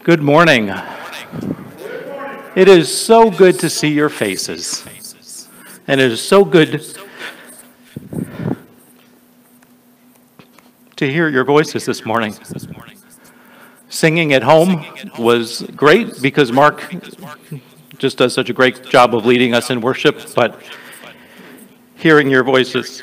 Good morning. It is so good to see your faces. And it is so good to hear your voices this morning. Singing at home was great because Mark just does such a great job of leading us in worship, but hearing your voices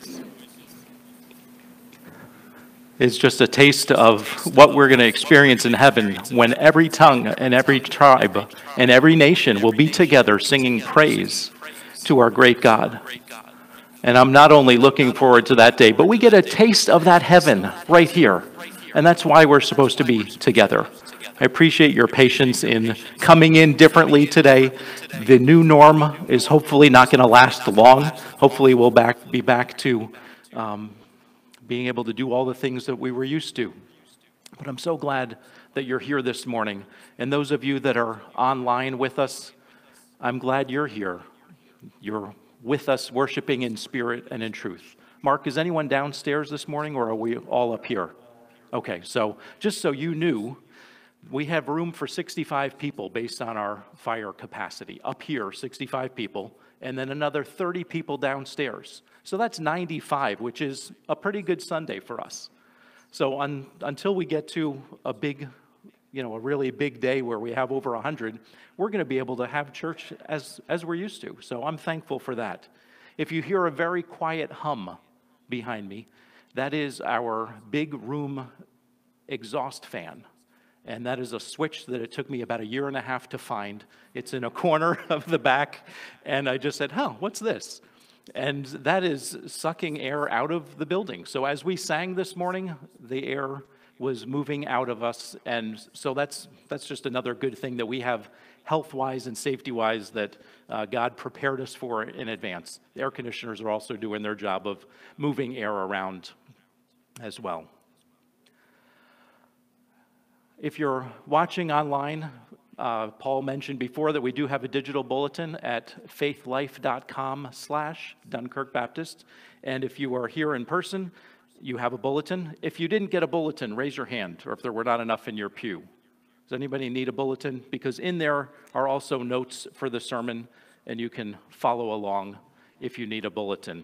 is just a taste of what we're going to experience in heaven when every tongue and every tribe and every nation will be together singing praise to our great God. And I'm not only looking forward to that day, but we get a taste of that heaven right here. And that's why we're supposed to be together. I appreciate your patience in coming in differently today. The new norm is hopefully not going to last long. Hopefully we'll be back to being able to do all the things that we were used to. But I'm so glad that you're here this morning. And those of you that are online with us, I'm glad you're here. You're with us worshiping in spirit and in truth. Mark, is anyone downstairs this morning, or are we all up here? Okay, so just so you knew, we have room for 65 people based on our fire capacity. Up here, 65 people, and then another 30 people downstairs. So that's 95, which is a pretty good Sunday for us. So until we get to a really big day where we have over 100, we're going to be able to have church as we're used to. So I'm thankful for that. If you hear a very quiet hum behind me, that is our big room exhaust fan. And that is a switch that it took me about 1.5 years to find. It's in a corner of the back. And I just said, what's this? And that is sucking air out of the building. So as we sang this morning, the air was moving out of us. And so that's just another good thing that we have health-wise and safety-wise that God prepared us for in advance. The air conditioners are also doing their job of moving air around as well. If you're watching online, Paul mentioned before that we do have a digital bulletin at faithlife.com/Dunkirk Baptist. And if you are here in person, you have a bulletin. If you didn't get a bulletin, raise your hand, or if there were not enough in your pew. Does anybody need a bulletin? Because in there are also notes for the sermon, and you can follow along if you need a bulletin.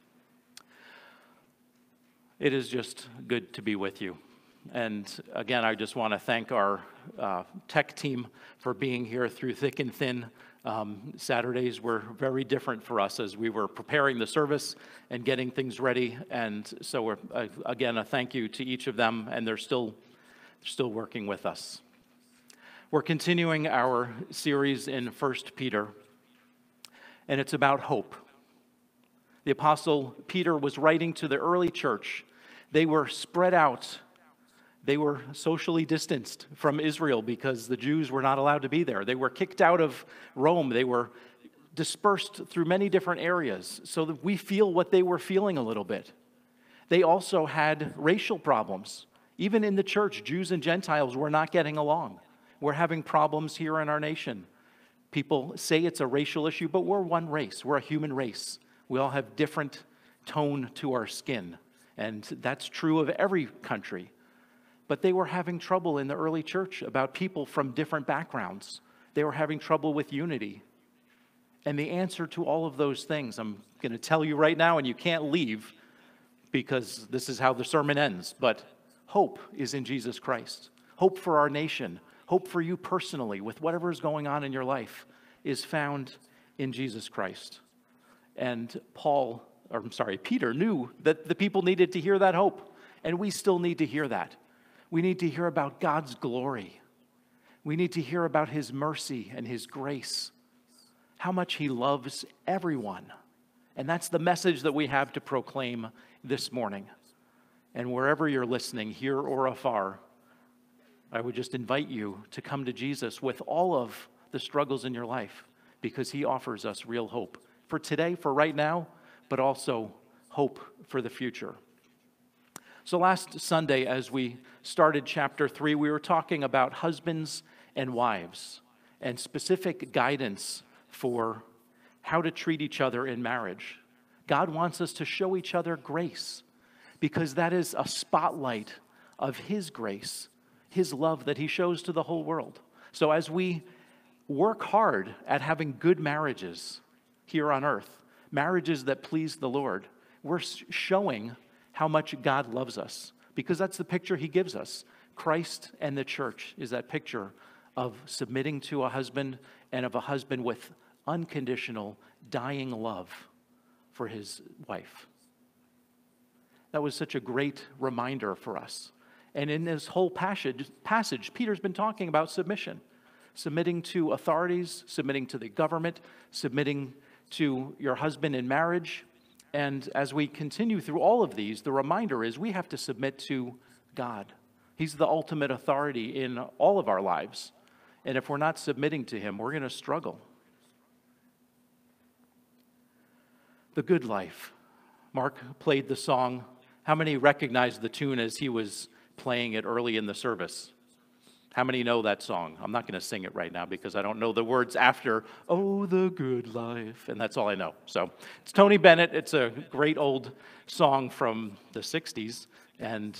It is just good to be with you. And again, I just want to thank our tech team for being here through thick and thin. Saturdays were very different for us as we were preparing the service and getting things ready. And so, again, a thank you to each of them, and they're still working with us. We're continuing our series in 1 Peter, and it's about hope. The Apostle Peter was writing to the early church. They were spread out. They were socially distanced from Israel because the Jews were not allowed to be there. They were kicked out of Rome. They were dispersed through many different areas so that we feel what they were feeling a little bit. They also had racial problems. Even in the church, Jews and Gentiles were not getting along. We're having problems here in our nation. People say it's a racial issue, but we're one race. We're a human race. We all have different tone to our skin, and that's true of every country. But they were having trouble in the early church about people from different backgrounds. They were having trouble with unity. And the answer to all of those things, I'm going to tell you right now, and you can't leave because this is how the sermon ends, but hope is in Jesus Christ. Hope for our nation, hope for you personally with whatever is going on in your life is found in Jesus Christ. And Peter knew that the people needed to hear that hope, and we still need to hear that. We need to hear about God's glory. We need to hear about His mercy and His grace, how much He loves everyone. And that's the message that we have to proclaim this morning. And wherever you're listening, here or afar, I would just invite you to come to Jesus with all of the struggles in your life because He offers us real hope for today, for right now, but also hope for the future. So last Sunday, as we started chapter 3, we were talking about husbands and wives and specific guidance for how to treat each other in marriage. God wants us to show each other grace because that is a spotlight of His grace, his love that he shows to the whole world. So as we work hard at having good marriages here on earth, marriages that please the Lord, we're showing how much God loves us, because that's the picture he gives us. Christ and the church is that picture of submitting to a husband, and of a husband with unconditional, dying love for his wife. That was such a great reminder for us. And in this whole passage, Peter's been talking about submission. Submitting to authorities, submitting to the government, submitting to your husband in marriage. And as we continue through all of these, the reminder is we have to submit to God. He's the ultimate authority in all of our lives. And if we're not submitting to him, we're going to struggle. The Good Life. Mark played the song. How many recognized the tune as he was playing it early in the service? How many know that song? I'm not going to sing it right now because I don't know the words after, "Oh, the good life," and that's all I know. So it's Tony Bennett. It's a great old song from the 60s, and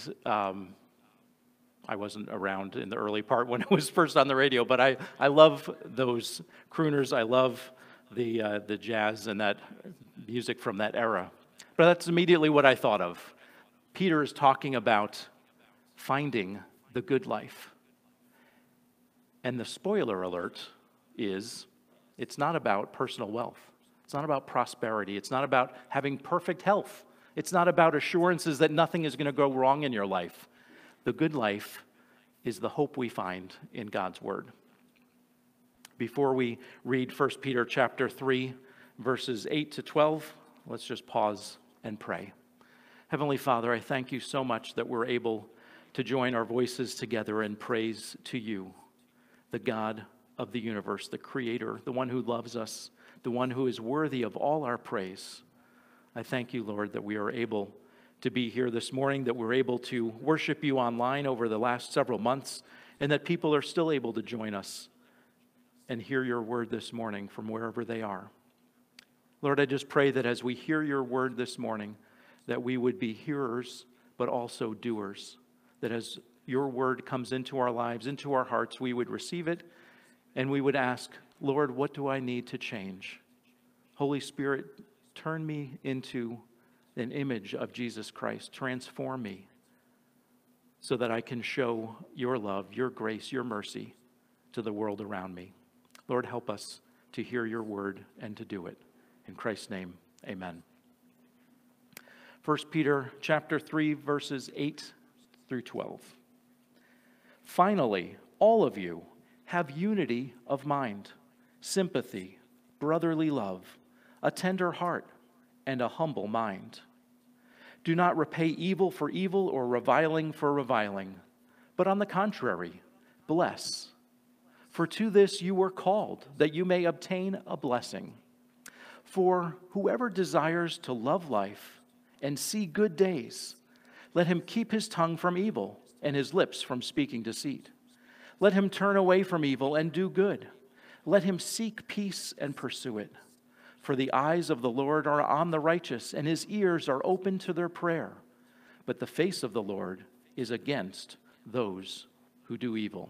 I wasn't around in the early part when it was first on the radio, but I love those crooners. I love the jazz and that music from that era. But that's immediately what I thought of. Peter is talking about finding the good life. And the spoiler alert is, it's not about personal wealth. It's not about prosperity. It's not about having perfect health. It's not about assurances that nothing is going to go wrong in your life. The good life is the hope we find in God's word. Before we read 1 Peter chapter 3, verses 8 to 12, let's just pause and pray. Heavenly Father, I thank you so much that we're able to join our voices together in praise to you, the God of the universe, the Creator, the one who loves us, the one who is worthy of all our praise. I thank you, Lord, that we are able to be here this morning, that we're able to worship you online over the last several months, and that people are still able to join us and hear your word this morning from wherever they are. Lord, I just pray that as we hear your word this morning, that we would be hearers, but also doers, that as your word comes into our lives, into our hearts, we would receive it, and we would ask, Lord, what do I need to change? Holy Spirit, turn me into an image of Jesus Christ. Transform me so that I can show your love, your grace, your mercy to the world around me. Lord, help us to hear your word and to do it. In Christ's name, amen. 1 Peter chapter 3, verses 8 through 12. Finally, all of you have unity of mind, sympathy, brotherly love, a tender heart, and a humble mind. Do not repay evil for evil or reviling for reviling, but on the contrary, bless. For to this you were called, that you may obtain a blessing. For whoever desires to love life and see good days, let him keep his tongue from evil and his lips from speaking deceit. Let him turn away from evil and do good. Let him seek peace and pursue it. For the eyes of the Lord are on the righteous, and his ears are open to their prayer. But the face of the Lord is against those who do evil.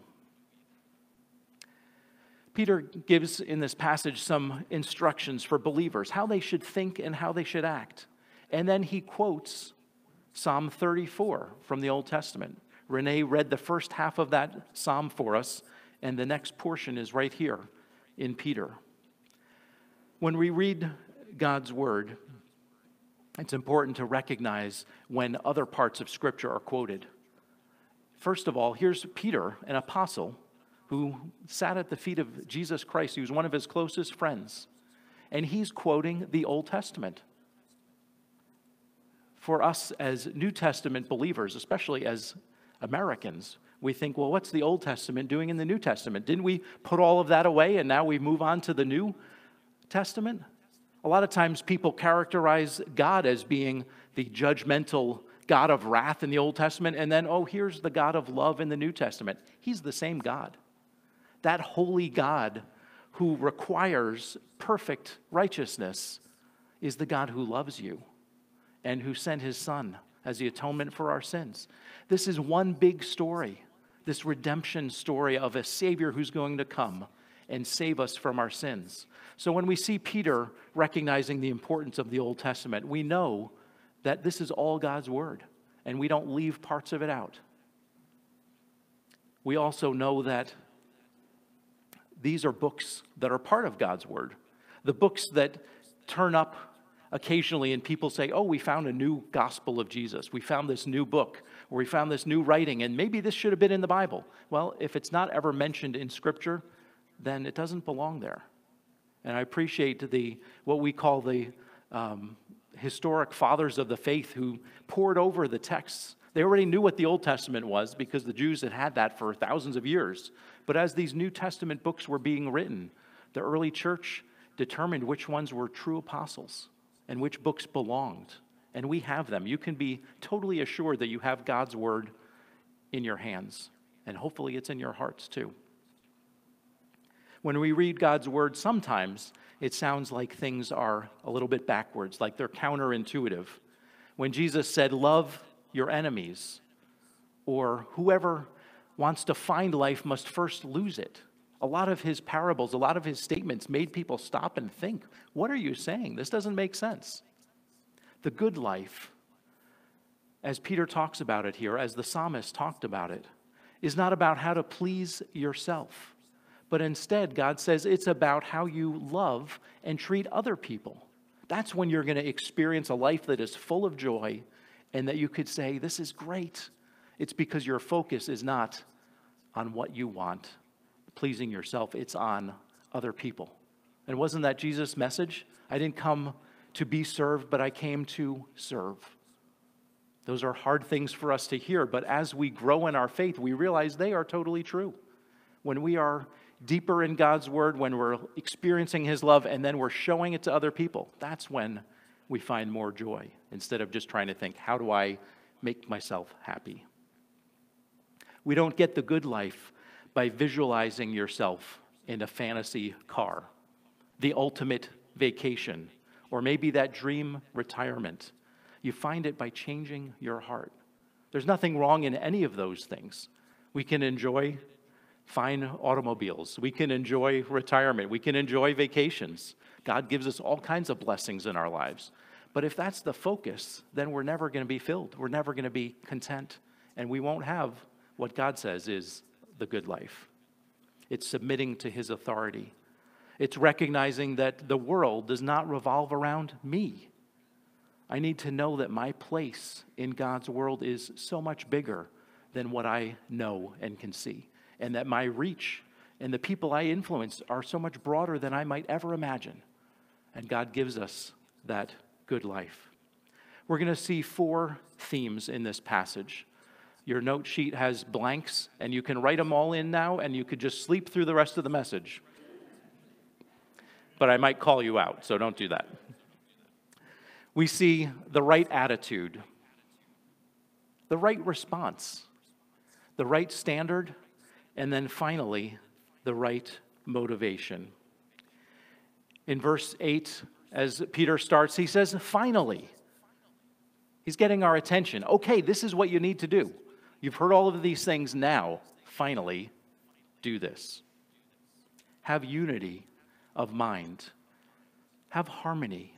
Peter gives in this passage some instructions for believers, how they should think and how they should act. And then he quotes Psalm 34 from the Old Testament. Renee read the first half of that psalm for us, and the next portion is right here in Peter. When we read God's word, it's important to recognize when other parts of Scripture are quoted. First of all, here's Peter, an apostle, who sat at the feet of Jesus Christ. He was one of his closest friends. And he's quoting the Old Testament. For us as New Testament believers, especially as Americans, we think, well, what's the Old Testament doing in the New Testament? Didn't we put all of that away and now we move on to the New Testament? A lot of times people characterize God as being the judgmental God of wrath in the Old Testament, and then, oh, here's the God of love in the New Testament. He's the same God. That holy God who requires perfect righteousness is the God who loves you and who sent his Son as the atonement for our sins. This is one big story this redemption story of a Savior who's going to come and save us from our sins. So when we see Peter recognizing the importance of the Old Testament, we know that this is all God's Word, and we don't leave parts of it out. We also know that these are books that are part of God's Word. The books that turn up occasionally and people say, oh, we found a new gospel of Jesus. We found this new book, or we found this new writing, and maybe this should have been in the Bible. Well, if it's not ever mentioned in Scripture, then it doesn't belong there. And I appreciate what we call the historic fathers of the faith who poured over the texts. They already knew what the Old Testament was because the Jews had had that for thousands of years. But as these New Testament books were being written, the early church determined which ones were true apostles and which books belonged. And we have them. You can be totally assured that you have God's Word in your hands. And hopefully it's in your hearts too. When we read God's Word, sometimes it sounds like things are a little bit backwards, like they're counterintuitive. When Jesus said, love your enemies, or whoever wants to find life must first lose it. A lot of his parables, a lot of his statements made people stop and think, what are you saying? This doesn't make sense. The good life, as Peter talks about it here, as the psalmist talked about it, is not about how to please yourself. But instead, God says it's about how you love and treat other people. That's when you're going to experience a life that is full of joy and that you could say, this is great. It's because your focus is not on what you want, pleasing yourself. It's on other people. And wasn't that Jesus' message? I didn't come to be served, but I came to serve. Those are hard things for us to hear, but as we grow in our faith, we realize they are totally true. When we are deeper in God's Word, when we're experiencing His love, and then we're showing it to other people, that's when we find more joy, instead of just trying to think, how do I make myself happy? We don't get the good life by visualizing yourself in a fantasy car, the ultimate vacation, or maybe that dream retirement. You find it by changing your heart. There's nothing wrong in any of those things. We can enjoy fine automobiles. We can enjoy retirement. We can enjoy vacations. God gives us all kinds of blessings in our lives. But if that's the focus, then we're never going to be filled. We're never going to be content. And we won't have what God says is the good life. It's submitting to His authority. It's recognizing that the world does not revolve around me. I need to know that my place in God's world is so much bigger than what I know and can see. And that my reach and the people I influence are so much broader than I might ever imagine. And God gives us that good life. We're going to see 4 themes in this passage. Your note sheet has blanks, and you can write them all in now, and you could just sleep through the rest of the message. But I might call you out, so don't do that. We see the right attitude, the right response, the right standard, and then finally, the right motivation. In verse 8, as Peter starts, he says, finally. He's getting our attention. Okay, this is what you need to do. You've heard all of these things now. Finally, do this. Have unity of mind. Have harmony.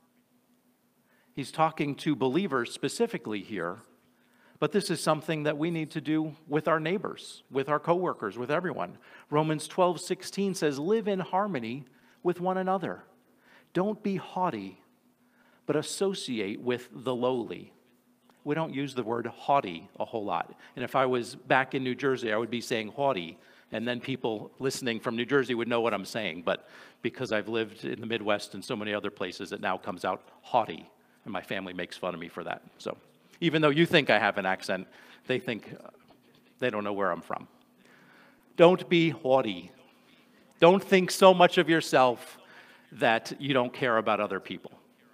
He's talking to believers specifically here. But this is something that we need to do with our neighbors, with our coworkers, with everyone. Romans 12:16 says, live in harmony with one another. Don't be haughty, but associate with the lowly. We don't use the word haughty a whole lot. And if I was back in New Jersey, I would be saying haughty, and then people listening from New Jersey would know what I'm saying. But because I've lived in the Midwest and so many other places, it now comes out haughty, and my family makes fun of me for that. So even though you think I have an accent, they think they don't know where I'm from. Don't be haughty. Don't think so much of yourself that you don't care about other people.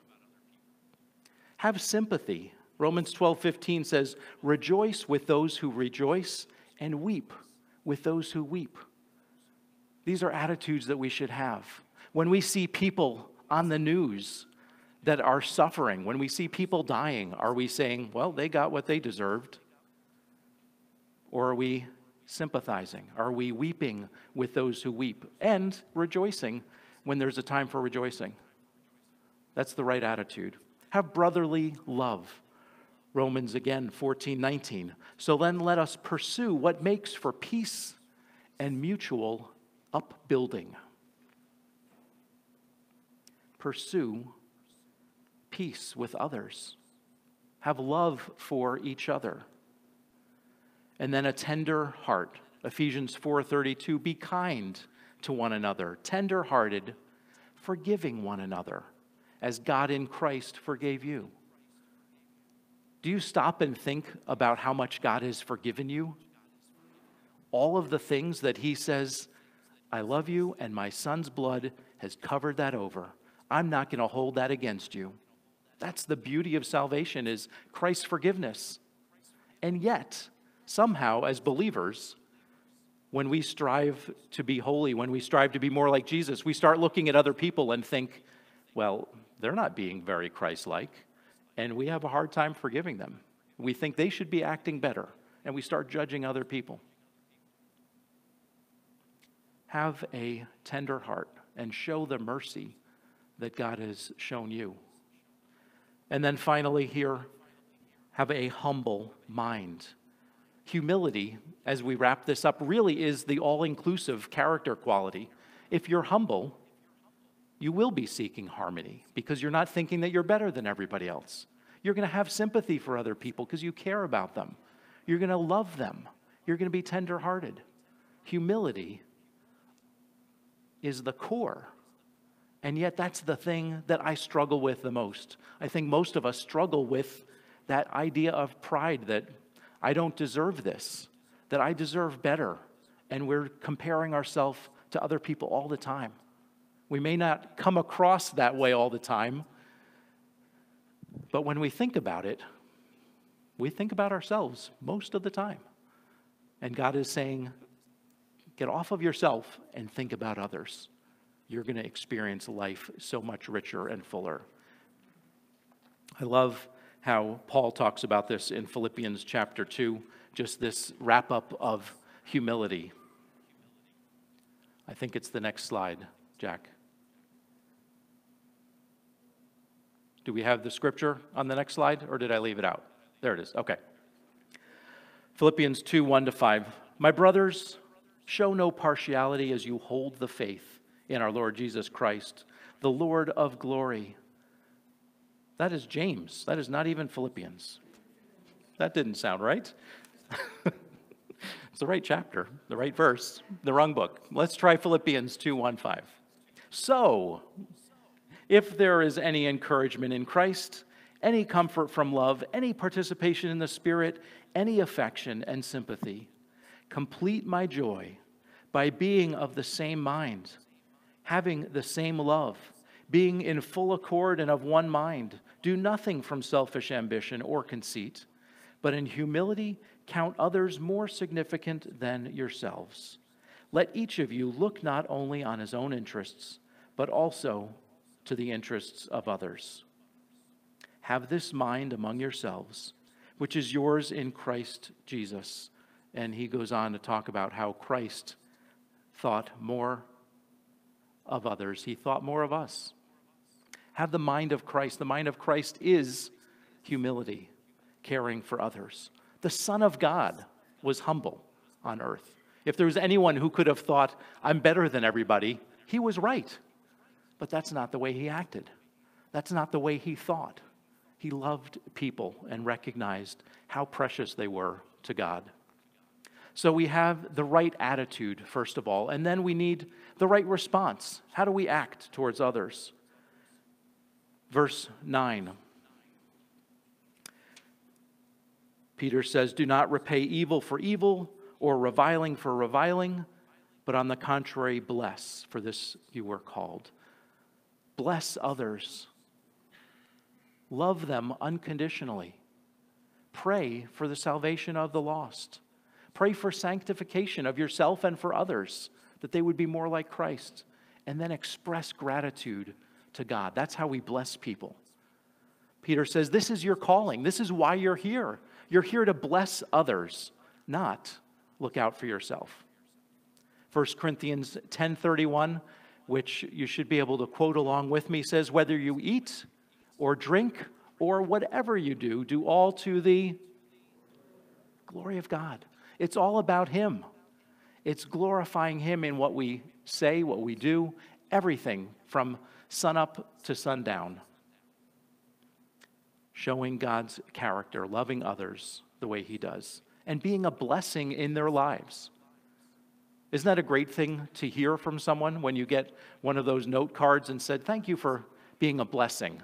Have sympathy. Romans 12:15 says, rejoice with those who rejoice and weep with those who weep. These are attitudes that we should have. When we see people on the news that are suffering, when we see people dying, are we saying, well, they got what they deserved? Or are we sympathizing? Are we weeping with those who weep and rejoicing when there's a time for rejoicing? That's the right attitude. Have brotherly love. Romans again, 14:19. So then let us pursue what makes for peace and mutual upbuilding. Pursue peace with others. Have love for each other. And then a tender heart. Ephesians 4:32, be kind to one another, tender-hearted, forgiving one another, as God in Christ forgave you. Do you stop and think about how much God has forgiven you? All of the things that he says, I love you, and my son's blood has covered that over. I'm not going to hold that against you. That's the beauty of salvation, is Christ's forgiveness. And yet, somehow, as believers, when we strive to be holy, when we strive to be more like Jesus, we start looking at other people and think, well, they're not being very Christ-like, and we have a hard time forgiving them. We think they should be acting better, and we start judging other people. Have a tender heart and show the mercy that God has shown you. And then finally here, have a humble mind. Humility, as we wrap this up, really is the all-inclusive character quality. If you're humble, you will be seeking harmony because you're not thinking that you're better than everybody else. You're going to have sympathy for other people because you care about them. You're going to love them. You're going to be tender-hearted. Humility is the core. And yet that's the thing that I struggle with the most. I think most of us struggle with that idea of pride, that I don't deserve this, that I deserve better. And we're comparing ourselves to other people all the time. We may not come across that way all the time, but when we think about it, we think about ourselves most of the time. And God is saying, get off of yourself and think about others. You're going to experience life so much richer and fuller. I love how Paul talks about this in Philippians chapter 2, just this wrap-up of humility. I think it's the next slide, Jack. Do we have the scripture on the next slide, or did I leave it out? There it is. Okay. Philippians 2, 1-5. My brothers, show no partiality as you hold the faith in our Lord Jesus Christ, the Lord of glory. That is James. That is not even Philippians. That didn't sound right. It's the right chapter, the right verse, the wrong book. Let's try Philippians 2, 1-5. So, if there is any encouragement in Christ, any comfort from love, any participation in the Spirit, any affection and sympathy, complete my joy by being of the same mind, having the same love, being in full accord and of one mind. Do nothing from selfish ambition or conceit, but in humility count others more significant than yourselves. Let each of you look not only on his own interests, but also to the interests of others. Have this mind among yourselves, which is yours in Christ Jesus. And he goes on to talk about how Christ thought more of others. He thought more of us. Have the mind of Christ. The mind of Christ is humility, caring for others. The Son of God was humble on earth. If there was anyone who could have thought, I'm better than everybody, he was right. But that's not the way he acted. That's not the way he thought. He loved people and recognized how precious they were to God. So we have the right attitude, first of all, and then we need the right response. How do we act towards others? Verse 9. Peter says, do not repay evil for evil or reviling for reviling, but on the contrary, bless, for this you were called. Bless others. Love them unconditionally. Pray for the salvation of the lost. Pray for sanctification of yourself and for others, that they would be more like Christ. And then express gratitude to God. That's how we bless people. Peter says, this is your calling. This is why you're here. You're here to bless others, not look out for yourself. 1 Corinthians 10:31, which you should be able to quote along with me, says, whether you eat or drink or whatever you do, do all to the glory of God. It's all about Him. It's glorifying Him in what we say, what we do, everything from sunup to sundown. Showing God's character, loving others the way He does, and being a blessing in their lives. Isn't that a great thing to hear from someone when you get one of those note cards and said, thank you for being a blessing?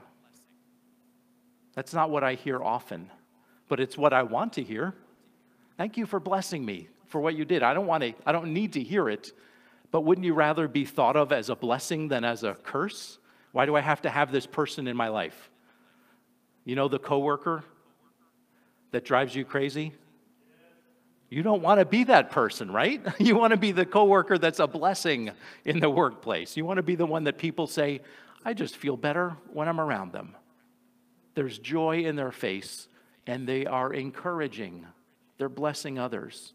That's not what I hear often, but it's what I want to hear. Thank you for blessing me for what you did. I don't need to hear it, but wouldn't you rather be thought of as a blessing than as a curse? Why do I have to have this person in my life? You know, the coworker that drives you crazy? You don't want to be that person, right? You want to be the coworker that's a blessing in the workplace. You want to be the one that people say, I just feel better when I'm around them. There's joy in their face, and they are encouraging. They're blessing others.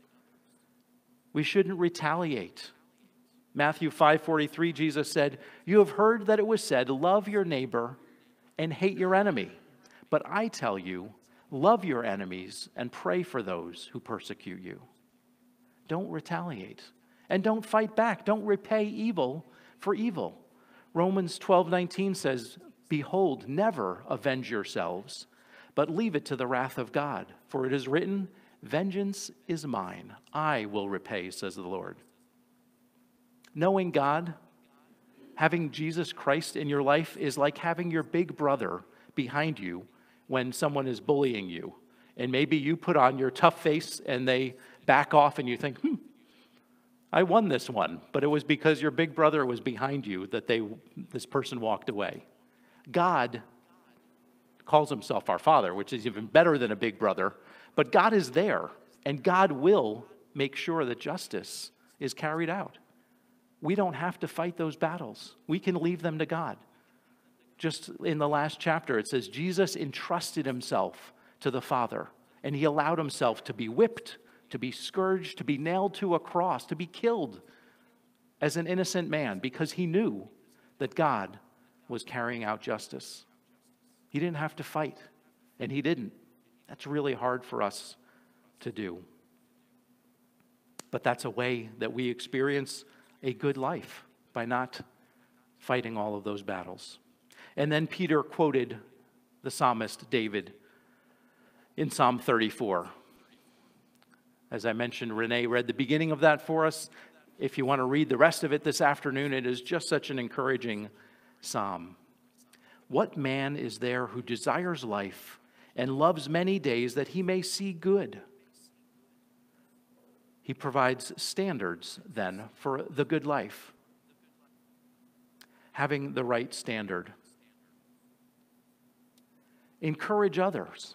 We shouldn't retaliate. Matthew 5:43, Jesus said, you have heard that it was said, love your neighbor and hate your enemy. But I tell you, love your enemies and pray for those who persecute you. Don't retaliate. And don't fight back. Don't repay evil for evil. Romans 12:19 says, behold, never avenge yourselves, but leave it to the wrath of God. For it is written, vengeance is mine. I will repay, says the Lord. Knowing God, having Jesus Christ in your life is like having your big brother behind you when someone is bullying you. And maybe you put on your tough face and they back off and you think, I won this one. But it was because your big brother was behind you that this person walked away. God calls himself our Father, which is even better than a big brother. But God is there, and God will make sure that justice is carried out. We don't have to fight those battles. We can leave them to God. Just in the last chapter, it says Jesus entrusted himself to the Father, and he allowed himself to be whipped, to be scourged, to be nailed to a cross, to be killed as an innocent man because he knew that God was carrying out justice. He didn't have to fight, and he didn't. That's really hard for us to do. But that's a way that we experience a good life, by not fighting all of those battles. And then Peter quoted the psalmist David in Psalm 34. As I mentioned, Renee read the beginning of that for us. If you want to read the rest of it this afternoon, it is just such an encouraging psalm. What man is there who desires life and loves many days that he may see good? He provides standards, then, for the good life. Having the right standard. Encourage others.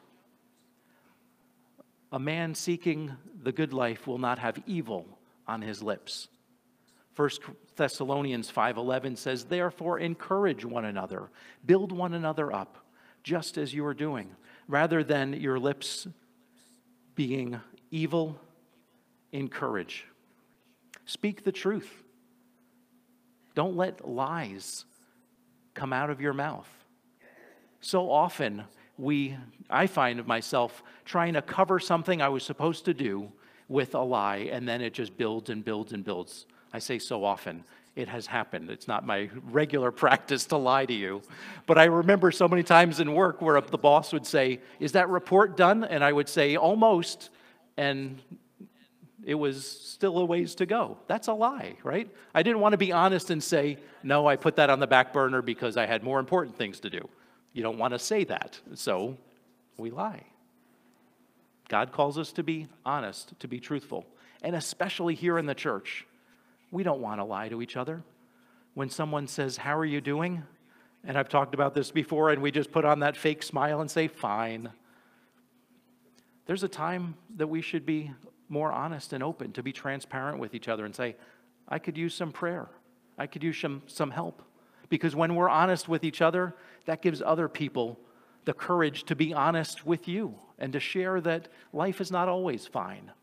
A man seeking the good life will not have evil on his lips. 1 Thessalonians 5:11 says, therefore encourage one another, build one another up, just as you are doing, rather than your lips being evil. Encourage. Speak the truth. Don't let lies come out of your mouth. So often I find myself trying to cover something I was supposed to do with a lie, and then it just builds and builds and builds. I say so often. It has happened. It's not my regular practice to lie to you. But I remember so many times in work where the boss would say, is that report done? And I would say, almost. And it was still a ways to go. That's a lie, right? I didn't want to be honest and say, no, I put that on the back burner because I had more important things to do. You don't want to say that, so we lie. God calls us to be honest, to be truthful, and especially here in the church. We don't want to lie to each other. When someone says, how are you doing? And I've talked about this before, and we just put on that fake smile and say, fine. There's a time that we should be more honest and open, to be transparent with each other and say, I could use some prayer. I could use some help. Because when we're honest with each other, that gives other people the courage to be honest with you and to share that life is not always fine.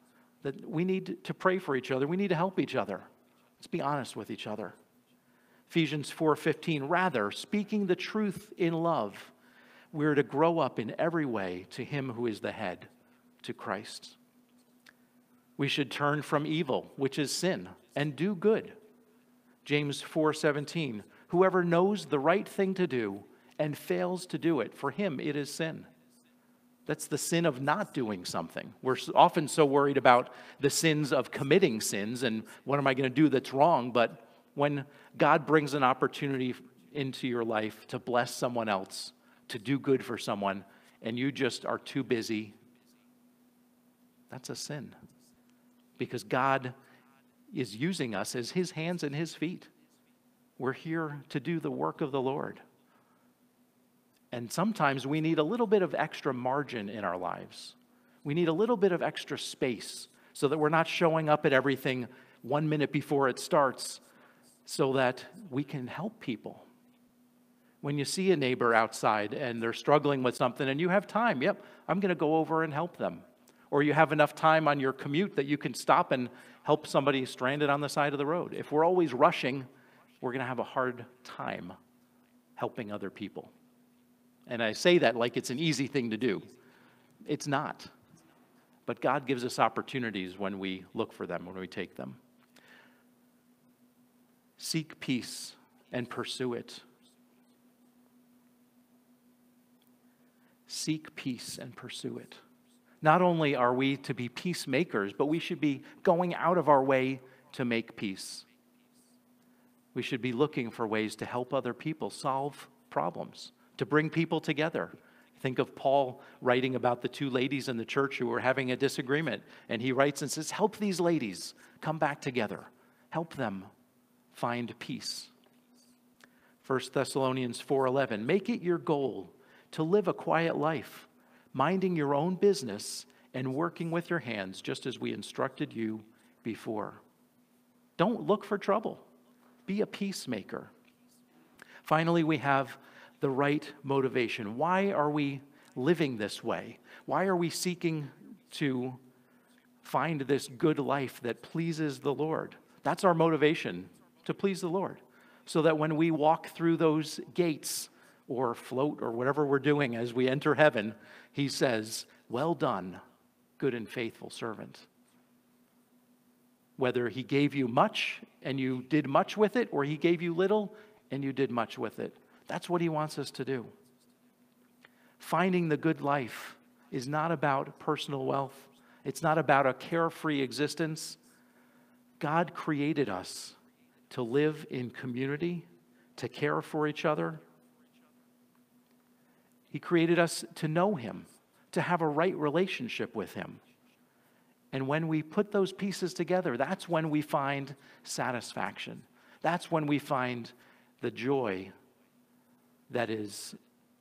that we need to pray for each other. We need to help each other. Let's be honest with each other. Ephesians 4:15, rather, speaking the truth in love, we're to grow up in every way to him who is the head, to Christ. We should turn from evil, which is sin, and do good. James 4:17, whoever knows the right thing to do and fails to do it, for him it is sin. That's the sin of not doing something. We're often so worried about the sins of committing sins and what am I going to do that's wrong, but when God brings an opportunity into your life to bless someone else, to do good for someone, and you just are too busy, that's a sin. Because God is using us as his hands and his feet. We're here to do the work of the Lord. And sometimes we need a little bit of extra margin in our lives. We need a little bit of extra space so that we're not showing up at everything 1 minute before it starts, so that we can help people. When you see a neighbor outside and they're struggling with something and you have time, yep, I'm going to go over and help them. Or you have enough time on your commute that you can stop and help somebody stranded on the side of the road. If we're always rushing, we're going to have a hard time helping other people. And I say that like it's an easy thing to do. It's not. But God gives us opportunities when we look for them, when we take them. Seek peace and pursue it. Seek peace and pursue it. Not only are we to be peacemakers, but we should be going out of our way to make peace. We should be looking for ways to help other people solve problems, to bring people together. Think of Paul writing about the two ladies in the church who were having a disagreement. And he writes and says, help these ladies come back together. Help them find peace. 1 Thessalonians 4:11, make it your goal to live a quiet life, minding your own business and working with your hands, just as we instructed you before. Don't look for trouble. Be a peacemaker. Finally, we have the right motivation. Why are we living this way? Why are we seeking to find this good life that pleases the Lord? That's our motivation, to please the Lord. So that when we walk through those gates or float or whatever we're doing as we enter heaven, he says, well done, good and faithful servant. Whether he gave you much and you did much with it, or he gave you little and you did much with it. That's what he wants us to do. Finding the good life is not about personal wealth. It's not about a carefree existence. God created us to live in community, to care for each other. He created us to know him, to have a right relationship with him. And when we put those pieces together, that's when we find satisfaction. That's when we find the joy that is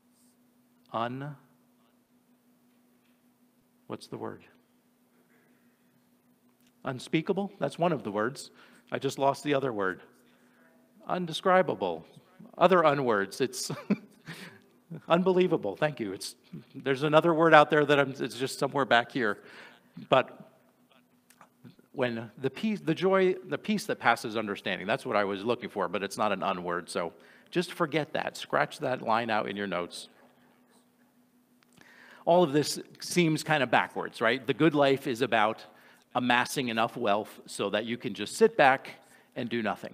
what's the word? Unspeakable? That's one of the words. I just lost the other word. Undescribable. Other unwords. It's unbelievable. Thank you. There's another word out there that it's just somewhere back here. But when the peace that passes understanding, that's what I was looking for, but it's not an unword, so just forget that. Scratch that line out in your notes. All of this seems kind of backwards, right? The good life is about amassing enough wealth so that you can just sit back and do nothing.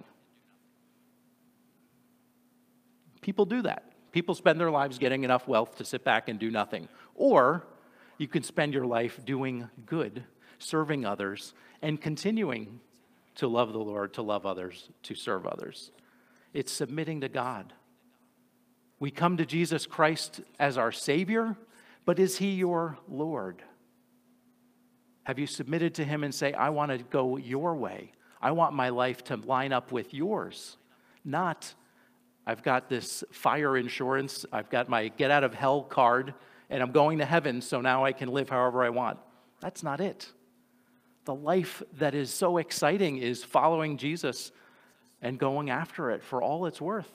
People do that. People spend their lives getting enough wealth to sit back and do nothing. Or you can spend your life doing good, serving others, and continuing to love the Lord, to love others, to serve others. It's submitting to God. We come to Jesus Christ as our Savior, but is he your Lord? Have you submitted to him and say, I want to go your way. I want my life to line up with yours. Not, I've got this fire insurance, I've got my get out of hell card, and I'm going to heaven, so now I can live however I want. That's not it. The life that is so exciting is following Jesus and going after it for all it's worth.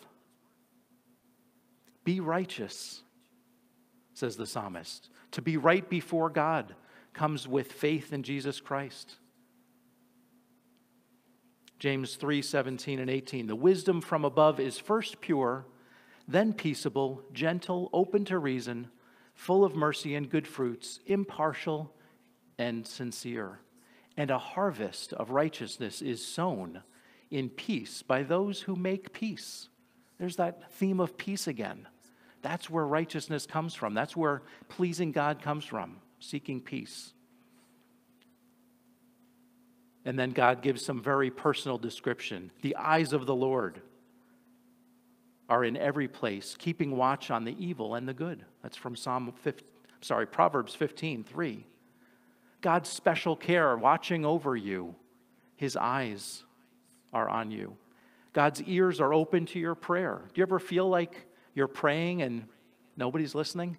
Be righteous, says the psalmist. To be right before God comes with faith in Jesus Christ. James 3:17 and 18. The wisdom from above is first pure, then peaceable, gentle, open to reason, full of mercy and good fruits, impartial and sincere. And a harvest of righteousness is sown in peace by those who make peace. There's that theme of peace again. That's where righteousness comes from. That's where pleasing God comes from, seeking peace. And then God gives some very personal description. The eyes of the Lord are in every place, keeping watch on the evil and the good. That's from Proverbs 15:3. God's special care watching over you. His eyes are on you. God's ears are open to your prayer. Do you ever feel like you're praying and nobody's listening?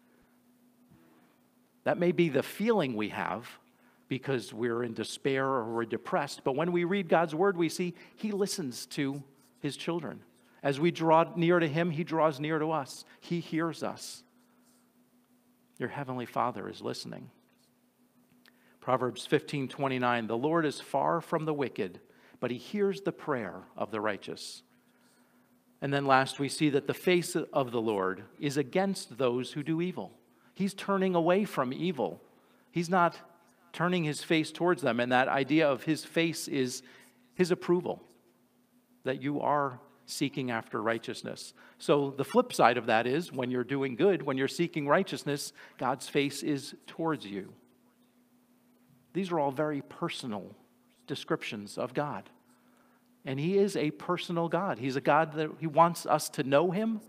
That may be the feeling we have because we're in despair or we're depressed. But when we read God's word, we see he listens to his children. As we draw near to him, he draws near to us. He hears us. Your heavenly Father is listening. Proverbs 15:29, the Lord is far from the wicked, but he hears the prayer of the righteous. And then last, we see that the face of the Lord is against those who do evil. He's turning away from evil. He's not turning his face towards them. And that idea of his face is his approval, that you are seeking after righteousness. So the flip side of that is when you're doing good, when you're seeking righteousness, God's face is towards you. These are all very personal descriptions of God. And he is a personal God. He's a God that he wants us to know him.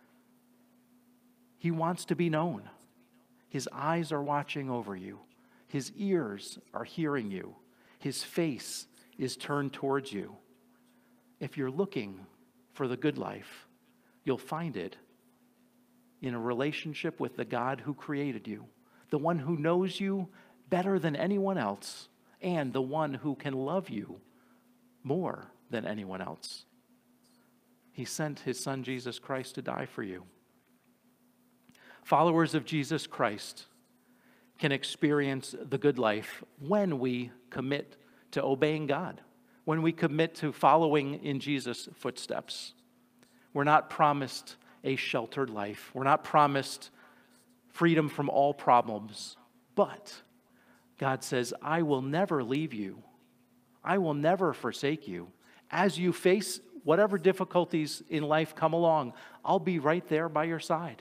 He wants to be known. His eyes are watching over you. His ears are hearing you. His face is turned towards you. If you're looking for the good life, you'll find it in a relationship with the God who created you, the one who knows you better than anyone else, and the one who can love you more than anyone else. He sent his son Jesus Christ to die for you. Followers of Jesus Christ can experience the good life when we commit to obeying God, when we commit to following in Jesus' footsteps. We're not promised a sheltered life. We're not promised freedom from all problems. But God says, I will never leave you. I will never forsake you. As you face whatever difficulties in life come along, I'll be right there by your side.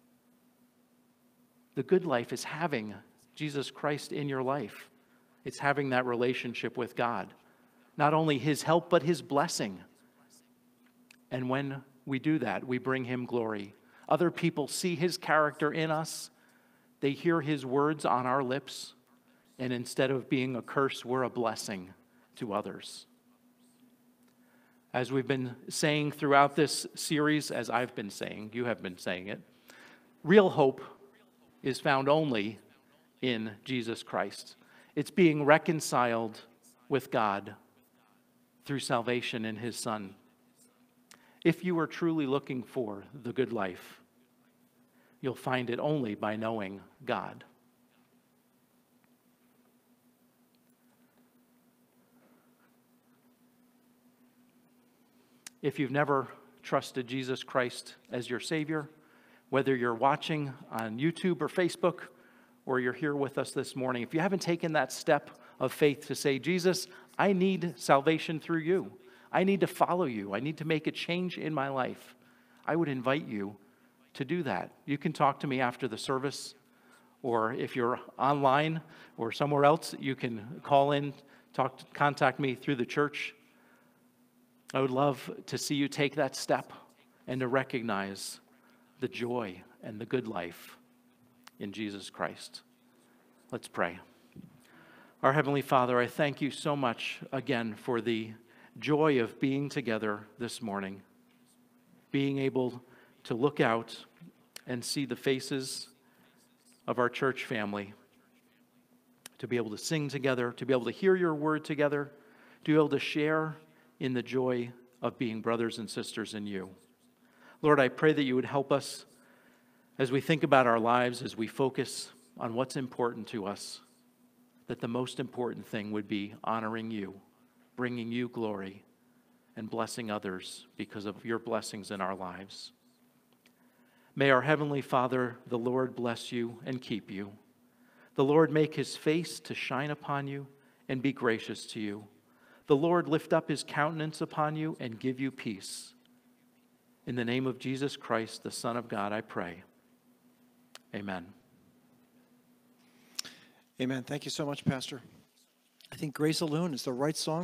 The good life is having Jesus Christ in your life. It's having that relationship with God. Not only his help, but his blessing. And when we do that, we bring him glory. Other people see his character in us. They hear his words on our lips. And instead of being a curse, we're a blessing to others. As we've been saying throughout this series, as I've been saying, you have been saying it, real hope is found only in Jesus Christ. It's being reconciled with God through salvation in his Son. If you are truly looking for the good life, you'll find it only by knowing God. If you've never trusted Jesus Christ as your Savior, whether you're watching on YouTube or Facebook, or you're here with us this morning, if you haven't taken that step of faith to say, Jesus, I need salvation through you. I need to follow you. I need to make a change in my life. I would invite you to do that. You can talk to me after the service, or if you're online or somewhere else, you can call in, contact me through the church. I would love to see you take that step and to recognize the joy and the good life in Jesus Christ. Let's pray. Our Heavenly Father, I thank you so much again for the joy of being together this morning, being able to look out and see the faces of our church family, to be able to sing together, to be able to hear your word together, to be able to share in the joy of being brothers and sisters in you. Lord, I pray that you would help us as we think about our lives, as we focus on what's important to us, that the most important thing would be honoring you bringing you glory and blessing others because of your blessings in our lives. May our Heavenly Father, the Lord, bless you and keep you. The Lord make his face to shine upon you and be gracious to you. The Lord lift up his countenance upon you and give you peace. In the name of Jesus Christ, the Son of God, I pray. Amen. Amen. Thank you so much, Pastor. I think Grace Alone is the right song.